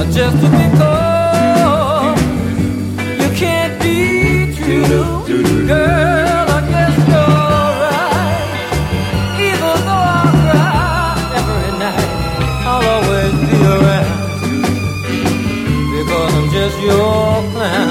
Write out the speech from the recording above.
just because you can't be true, girl, I guess you're right. Even though I cry every night, I'll always be around because I'm just your clown.